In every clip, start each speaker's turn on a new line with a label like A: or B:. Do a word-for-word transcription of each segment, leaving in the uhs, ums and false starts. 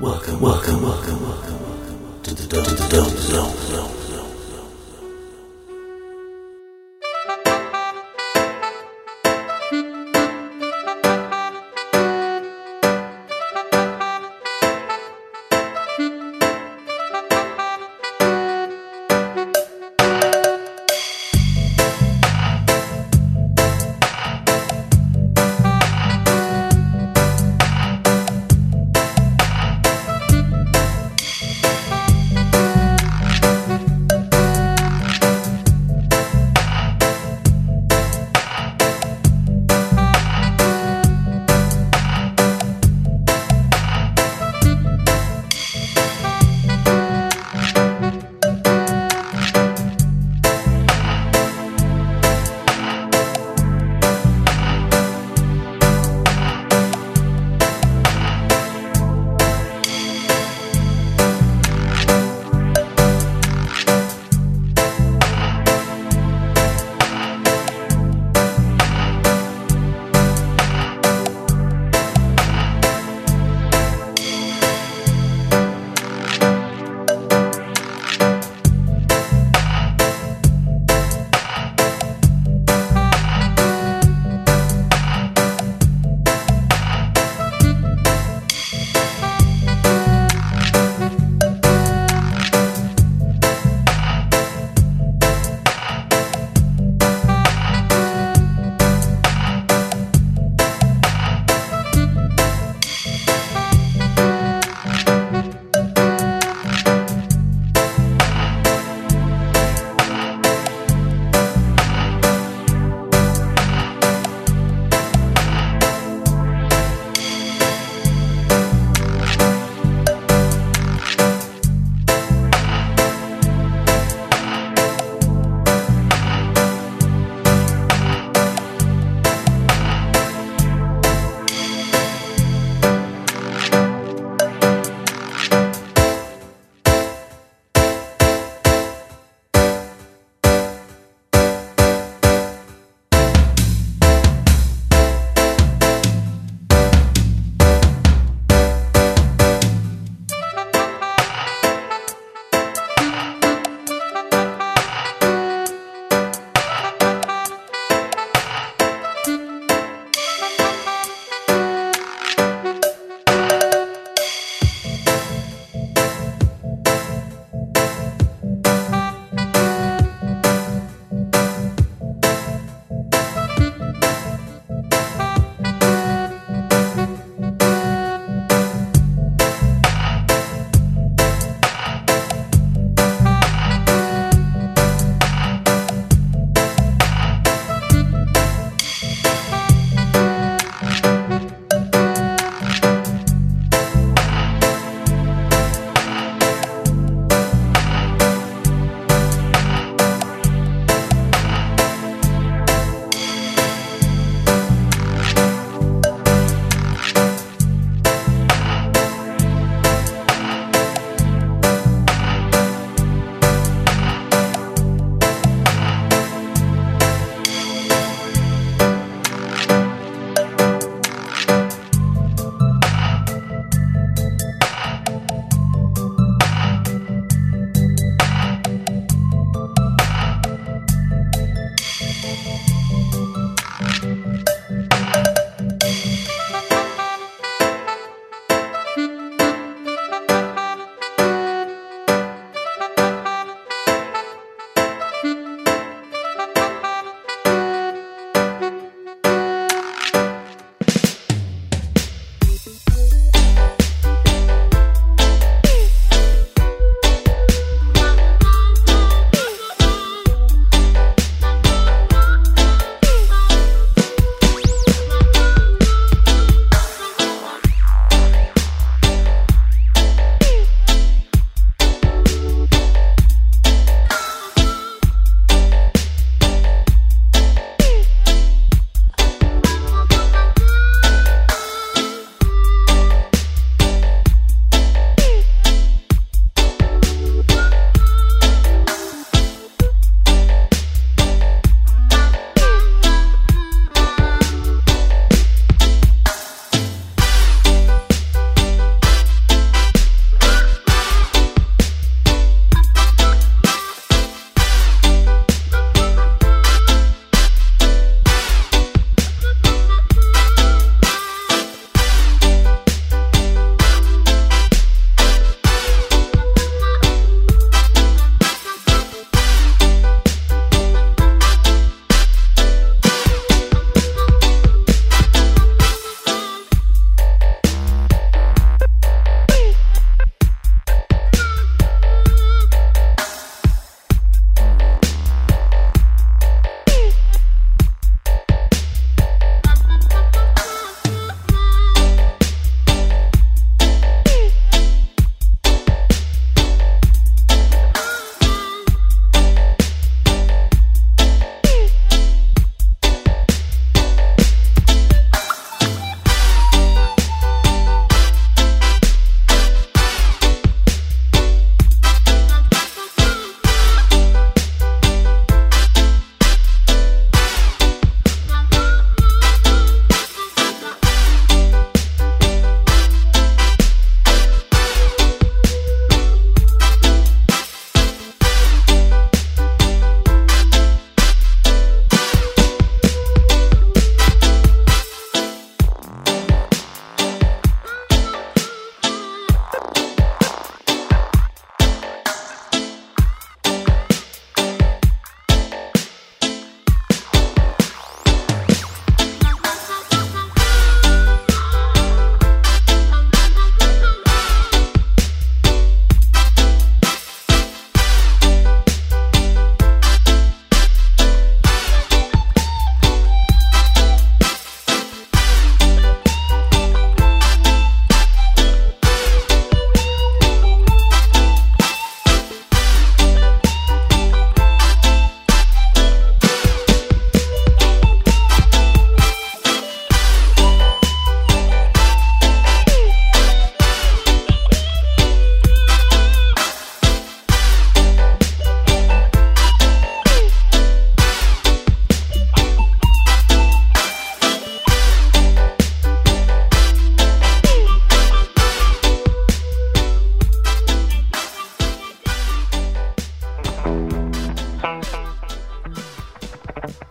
A: Welcome, welcome, welcome, welcome, welcome to the Dope to the Dope Zone.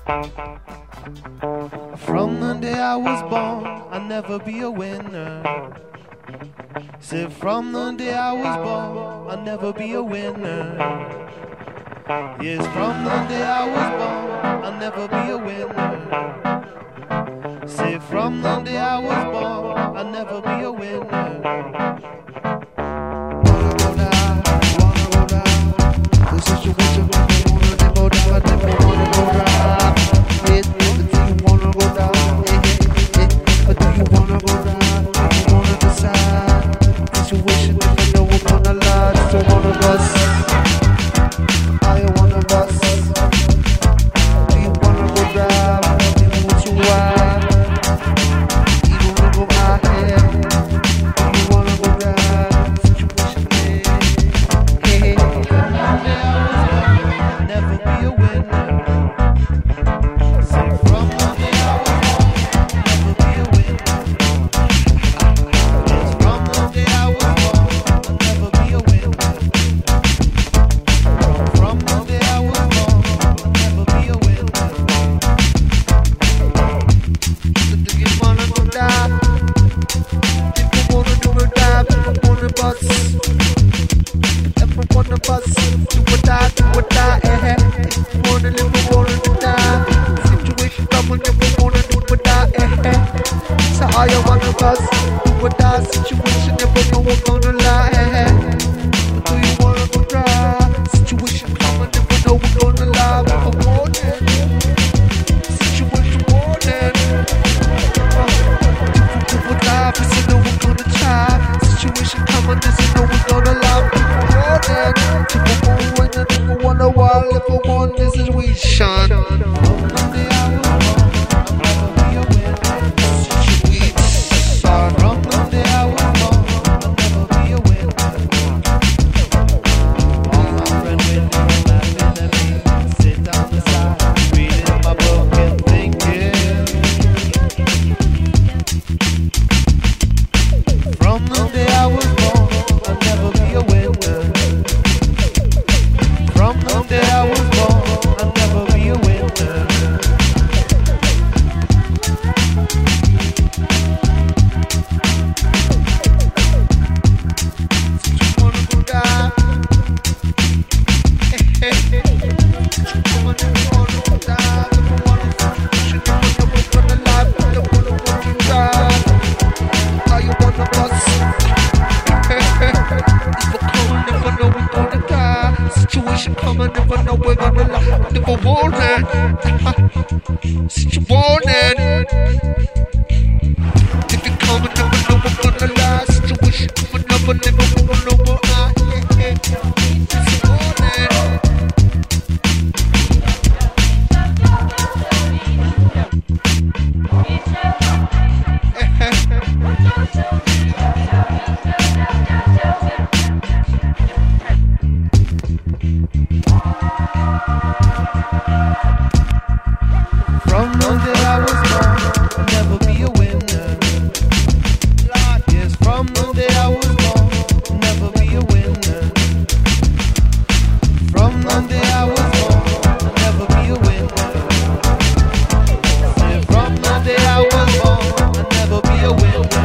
B: From the day I was born, I'll never be a winner. Said from the day I was born, I'll never be a winner. Yes, from the day I was born, I'll never be a winner. Said from the day I was born, I'll never be a winner. Wanna go down, wanna go down. The situation when they wanna they go down, I never wanna go down. Yes, but do you wanna go down? Eh, eh, eh. But do you wanna go down? Do you wanna decide? Situation if I know we're gonna lie, it's one of us. I am one of us. Do you wanna go down? Tell me what you want. Even over my head. Do you wanna go down? Situation is, hey, I'll never be a winner. Say from the day I was born, I'll never be a winner. Yes, from the day I was born, I'll never be a winner. From the day I was born, I'll never be a winner. So do you wanna go down? If you wanna do a dive, if you wanna bust, if you wanna bust, do a die, do a die, eh? If you wanna live, you wanna do die. Situation coming, if you wanna do a die, eh? So all you wanna bust, do a die. Situation, if you know we're gonna lie, eh? But do you wanna go dry? Situation coming, if you know we're gonna lie, but I want it. Situation warning. If we die, cause you know we're gonna try. Situation coming, cause you know we're gonna lie, but I want it. If I want it, if I wanna while, if I want this is we shine. From the day I was born, I'll never be a winner. Situation. From the day I was born, I'll never be a winner. All my friends with me, laughing at me, sit on the side, reading my book and thinking. From the day I was born, I'll never be a winner. From the day I was born, I'll never be a winner. So you wanna go down? Eh, eh, eh. You wanna go down? You wanna should you wanna go for the life? You wanna go to die? How you wanna bust? If we're coming, if I know we're gonna die. Situation coming, if I know we're gonna lie. If I want it, situation. If you're coming, if I know we're gonna lie. Situation, if I never live, we're gonna know we're out. From the day I was born, I'll never be a winner. Yes, from the day I was born, I'll never be a winner. From the day I was born, I'll never be a winner. Yeah, from the day I was born, I'll never be a winner.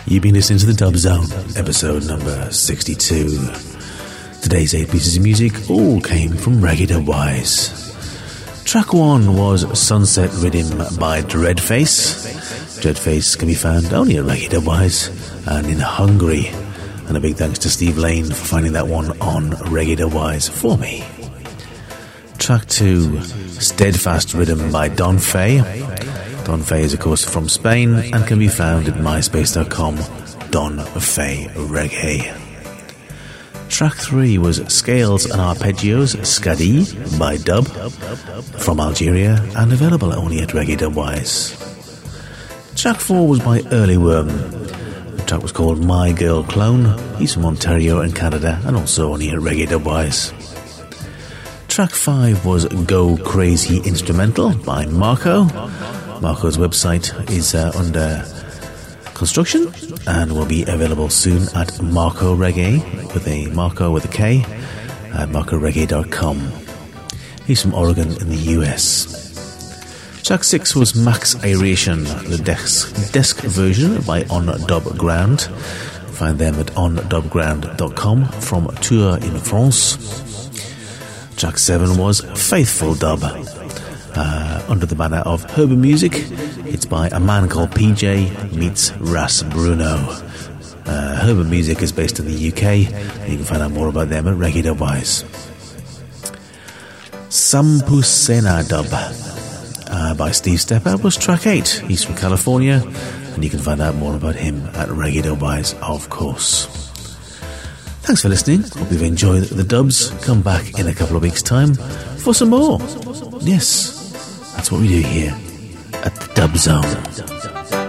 A: You've been listening to the Dub Zone, episode number sixty-two. Today's eight pieces of music all came from Reggae Dubwise. Track one was Sunset Rhythm by Dreadface. Dreadface can be found only at Reggae Dubwise and in Hungary. And a big thanks to Steve Lane for finding that one on Reggae Dubwise for me. Track two, Steadfast Rhythm by Don Fay. Don Fay is of course from Spain and can be found at myspace dot com, Don Fay Reggae. Track three was Scales and Arpeggios, Skadi by Dub, from Algeria and available only at Reggae Dubwise. Track four was by Early Worm. The track was called My Girl Clone. He's from Ontario in Canada and also only at Reggae Dubwise. Track five was Go Crazy Instrumental by Marco. Marco's website is uh, under construction and will be available soon at Marco Reggae, with a Marco with a K, at marco reggae dot com. He's from Oregon in the U S. Track six was Max Aeration, the desk, desk version by On Dub Ground. Find them at on dub ground dot com from Tour in France. Track seven was Faithful Dub, uh, under the banner of Herbal Music. It's by a man called P J meets Ras Bruno. Uh, Herbal Music is based in the U K. And you can find out more about them at Reggae Dubwise. Sampusena Dub uh, by Steve Stepper was track eight. He's from California, and you can find out more about him at Reggae Dubwise, of course. Thanks for listening. Hope you've enjoyed the dubs. Come back in a couple of weeks' time for some more. Yes, that's what we do here at the Dub Zone.